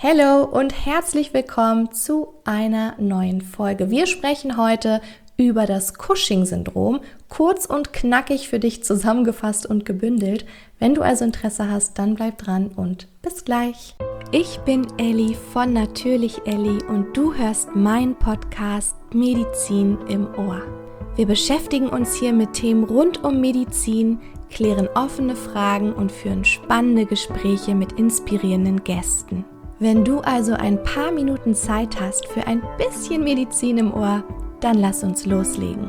Hallo und herzlich willkommen zu einer neuen Folge. Wir sprechen heute über das Cushing-Syndrom, kurz und knackig für dich zusammengefasst und gebündelt. Wenn du also Interesse hast, dann bleib dran und bis gleich. Ich bin Elli von Natürlich Elli und du hörst meinen Podcast Medizin im Ohr. Wir beschäftigen uns hier mit Themen rund um Medizin, klären offene Fragen und führen spannende Gespräche mit inspirierenden Gästen. Wenn du also ein paar Minuten Zeit hast für ein bisschen Medizin im Ohr, dann lass uns loslegen.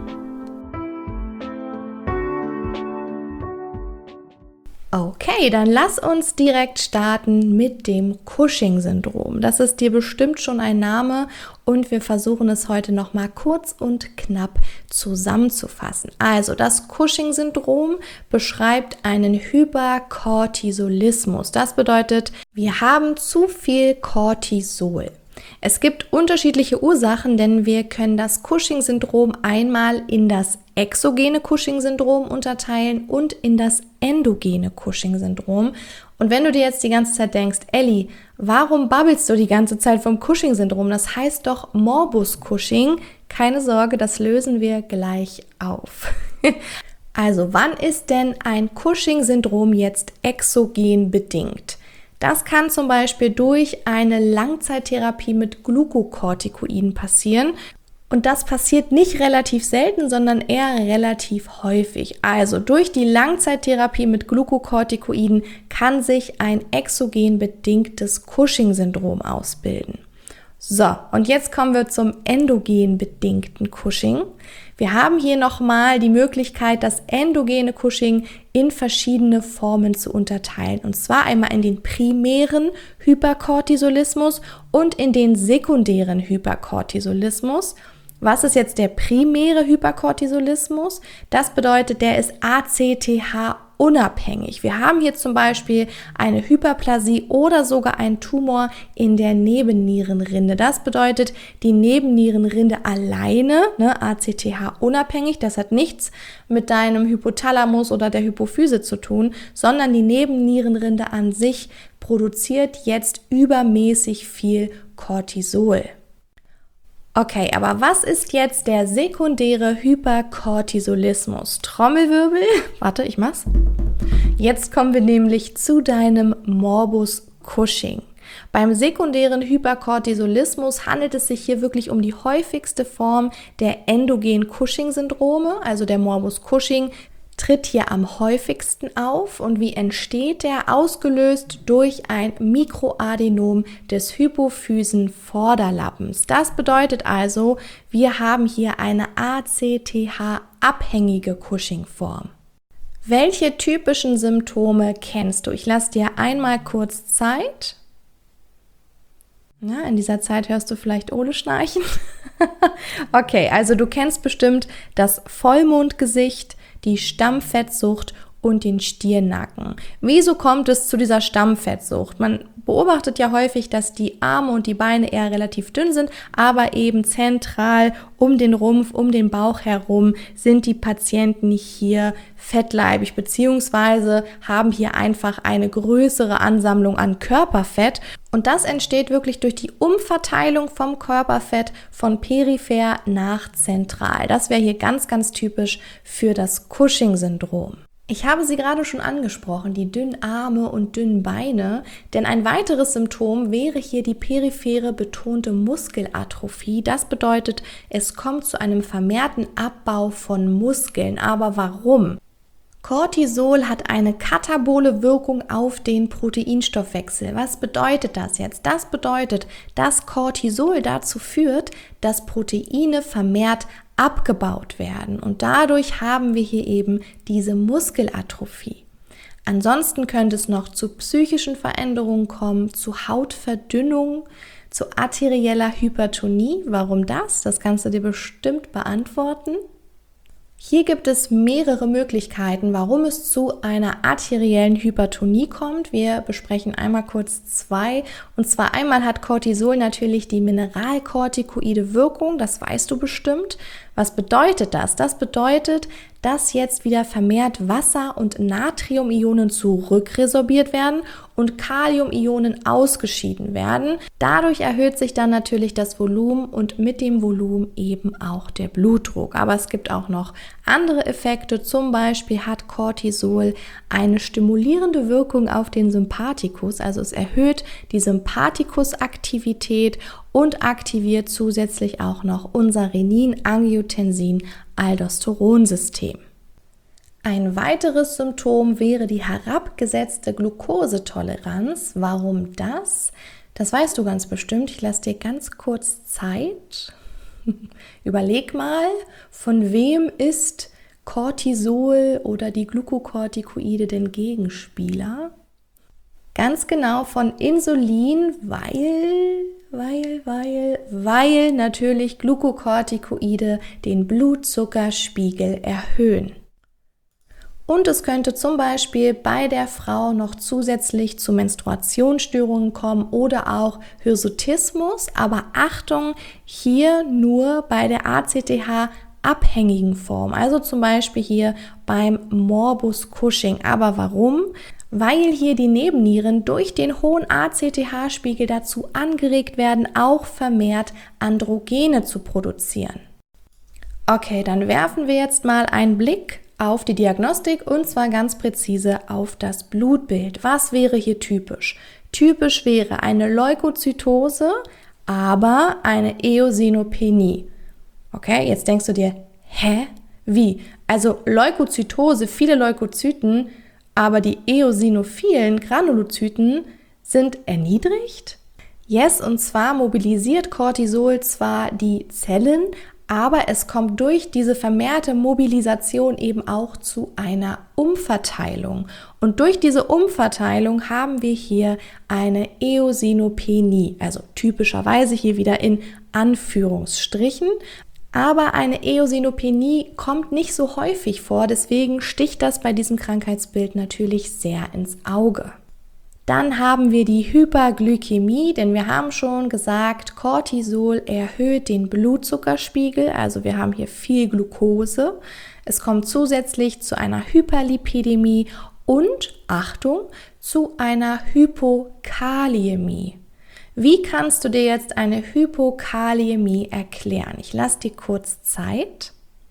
Okay, dann lass uns direkt starten mit dem Cushing-Syndrom. Das ist dir bestimmt schon ein Name und wir versuchen es heute nochmal kurz und knapp zusammenzufassen. Also das Cushing-Syndrom beschreibt einen Hypercortisolismus. Das bedeutet, wir haben zu viel Cortisol. Es gibt unterschiedliche Ursachen, denn wir können das Cushing-Syndrom einmal in das exogene Cushing-Syndrom unterteilen und in das endogene Cushing-Syndrom. Und wenn du dir jetzt die ganze Zeit denkst, Elli, warum babbelst du die ganze Zeit vom Cushing-Syndrom? Das heißt doch Morbus Cushing. Keine Sorge, das lösen wir gleich auf. Also, wann ist denn ein Cushing-Syndrom jetzt exogen bedingt? Das kann zum Beispiel durch eine Langzeittherapie mit Glukokortikoiden passieren. Und das passiert nicht relativ selten, sondern eher relativ häufig. Also durch die Langzeittherapie mit Glukokortikoiden kann sich ein exogen bedingtes Cushing-Syndrom ausbilden. So, und jetzt kommen wir zum endogen bedingten Cushing. Wir haben hier nochmal die Möglichkeit, das endogene Cushing in verschiedene Formen zu unterteilen. Und zwar einmal in den primären Hypercortisolismus und in den sekundären Hypercortisolismus. Was ist jetzt der primäre Hypercortisolismus? Das bedeutet, der ist ACTH-unabhängig. Wir haben hier zum Beispiel eine Hyperplasie oder sogar einen Tumor in der Nebennierenrinde. Das bedeutet, die Nebennierenrinde alleine, ACTH-unabhängig, das hat nichts mit deinem Hypothalamus oder der Hypophyse zu tun, sondern die Nebennierenrinde an sich produziert jetzt übermäßig viel Cortisol. Okay, aber was ist jetzt der sekundäre Hypercortisolismus? Trommelwirbel, warte, ich mach's. Jetzt kommen wir nämlich zu deinem Morbus Cushing. Beim sekundären Hypercortisolismus handelt es sich hier wirklich um die häufigste Form der endogen Cushing-Syndrome, also der Morbus Cushing tritt hier am häufigsten auf. Und wie entsteht der? Ausgelöst durch ein Mikroadenom des Hypophysenvorderlappens. Das bedeutet also, wir haben hier eine ACTH-abhängige Cushing-Form. Welche typischen Symptome kennst du? Ich lasse dir einmal kurz Zeit. Ja, in dieser Zeit hörst du vielleicht Ole schnarchen. Okay, also du kennst bestimmt das Vollmondgesicht, die Stammfettsucht und den Stirnnacken. Wieso kommt es zu dieser Stammfettsucht? Man beobachtet ja häufig, dass die Arme und die Beine eher relativ dünn sind, aber eben zentral um den Rumpf, um den Bauch herum sind die Patienten hier fettleibig beziehungsweise haben hier einfach eine größere Ansammlung an Körperfett. Und das entsteht wirklich durch die Umverteilung vom Körperfett von peripher nach zentral. Das wäre hier ganz, ganz typisch für das Cushing-Syndrom. Ich habe sie gerade schon angesprochen, die dünnen Arme und dünnen Beine, denn ein weiteres Symptom wäre hier die periphere betonte Muskelatrophie. Das bedeutet, es kommt zu einem vermehrten Abbau von Muskeln. Aber warum? Cortisol hat eine katabole Wirkung auf den Proteinstoffwechsel. Was bedeutet das jetzt? Das bedeutet, dass Cortisol dazu führt, dass Proteine vermehrt abgebaut werden und dadurch haben wir hier eben diese Muskelatrophie. Ansonsten könnte es noch zu psychischen Veränderungen kommen, zu Hautverdünnung, zu arterieller Hypertonie. Warum das? Das kannst du dir bestimmt beantworten. Hier gibt es mehrere Möglichkeiten, warum es zu einer arteriellen Hypertonie kommt. Wir besprechen einmal kurz zwei. Und zwar einmal hat Cortisol natürlich die mineralkortikoide Wirkung, das weißt du bestimmt. Was bedeutet das? Das bedeutet, dass jetzt wieder vermehrt Wasser- und Natriumionen zurückresorbiert werden und Kaliumionen ausgeschieden werden. Dadurch erhöht sich dann natürlich das Volumen und mit dem Volumen eben auch der Blutdruck. Aber es gibt auch noch andere Effekte. Zum Beispiel hat Cortisol eine stimulierende Wirkung auf den Sympathikus. Also es erhöht die Sympathikusaktivität und aktiviert zusätzlich auch noch unser Renin-Angiotensin-Aldosteronsystem. Ein weiteres Symptom wäre die herabgesetzte Glukosetoleranz. Warum das? Das weißt du ganz bestimmt. Ich lasse dir ganz kurz Zeit. Überleg mal, von wem ist Cortisol oder die Glukokortikoide den Gegenspieler? Ganz genau von Insulin, weil natürlich Glukokortikoide den Blutzuckerspiegel erhöhen. Und es könnte zum Beispiel bei der Frau noch zusätzlich zu Menstruationsstörungen kommen oder auch Hirsutismus. Aber Achtung, hier nur bei der ACTH-abhängigen Form. Also zum Beispiel hier beim Morbus Cushing. Aber warum? Weil hier die Nebennieren durch den hohen ACTH-Spiegel dazu angeregt werden, auch vermehrt Androgene zu produzieren. Okay, dann werfen wir jetzt mal einen Blick auf die Diagnostik und zwar ganz präzise auf das Blutbild. Was wäre hier typisch? Typisch wäre eine Leukozytose, aber eine Eosinopenie. Okay, jetzt denkst du dir, wie? Also Leukozytose, viele Leukozyten, aber die eosinophilen Granulozyten sind erniedrigt? Yes, und zwar mobilisiert Cortisol zwar die Zellen, aber es kommt durch diese vermehrte Mobilisation eben auch zu einer Umverteilung. Und durch diese Umverteilung haben wir hier eine Eosinopenie, also typischerweise hier wieder in Anführungsstrichen. Aber eine Eosinopenie kommt nicht so häufig vor, deswegen sticht das bei diesem Krankheitsbild natürlich sehr ins Auge. Dann haben wir die Hyperglykämie, denn wir haben schon gesagt, Cortisol erhöht den Blutzuckerspiegel, also wir haben hier viel Glucose. Es kommt zusätzlich zu einer Hyperlipidämie und, Achtung, zu einer Hypokaliämie. Wie kannst du dir jetzt eine Hypokaliämie erklären? Ich lasse dir kurz Zeit.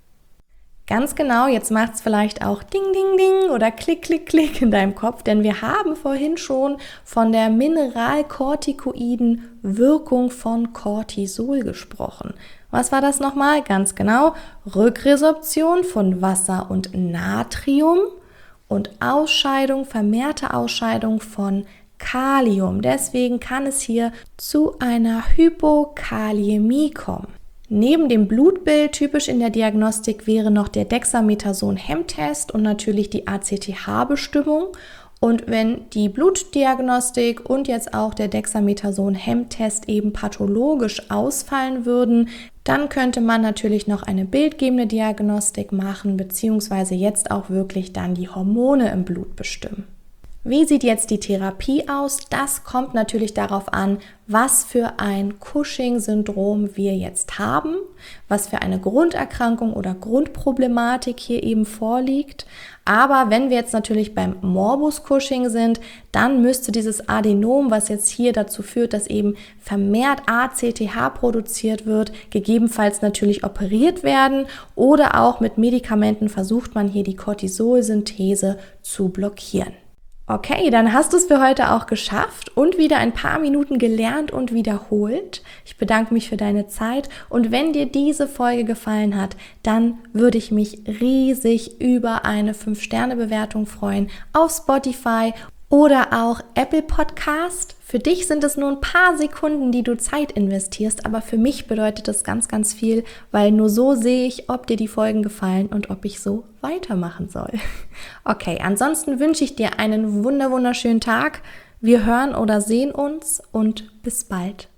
Ganz genau, jetzt macht es vielleicht auch Ding, Ding, Ding oder Klick, Klick, Klick in deinem Kopf, denn wir haben vorhin schon von der mineralkortikoiden Wirkung von Cortisol gesprochen. Was war das nochmal? Ganz genau, Rückresorption von Wasser und Natrium und Ausscheidung, vermehrte Ausscheidung von Kalium. Deswegen kann es hier zu einer Hypokaliämie kommen. Neben dem Blutbild typisch in der Diagnostik wäre noch der Dexamethason-Hemmtest und natürlich die ACTH-Bestimmung. Und wenn die Blutdiagnostik und jetzt auch der Dexamethason-Hemmtest eben pathologisch ausfallen würden, dann könnte man natürlich noch eine bildgebende Diagnostik machen, beziehungsweise jetzt auch wirklich dann die Hormone im Blut bestimmen. Wie sieht jetzt die Therapie aus? Das kommt natürlich darauf an, was für ein Cushing-Syndrom wir jetzt haben, was für eine Grunderkrankung oder Grundproblematik hier eben vorliegt. Aber wenn wir jetzt natürlich beim Morbus Cushing sind, dann müsste dieses Adenom, was jetzt hier dazu führt, dass eben vermehrt ACTH produziert wird, gegebenenfalls natürlich operiert werden oder auch mit Medikamenten versucht man hier die Cortisolsynthese zu blockieren. Okay, dann hast du es für heute auch geschafft und wieder ein paar Minuten gelernt und wiederholt. Ich bedanke mich für deine Zeit und wenn dir diese Folge gefallen hat, dann würde ich mich riesig über eine 5-Sterne-Bewertung freuen auf Spotify oder auch Apple Podcast. Für dich sind es nur ein paar Sekunden, die du Zeit investierst, aber für mich bedeutet das ganz, ganz viel, weil nur so sehe ich, ob dir die Folgen gefallen und ob ich so weitermachen soll. Okay, ansonsten wünsche ich dir einen wunderschönen Tag. Wir hören oder sehen uns und bis bald.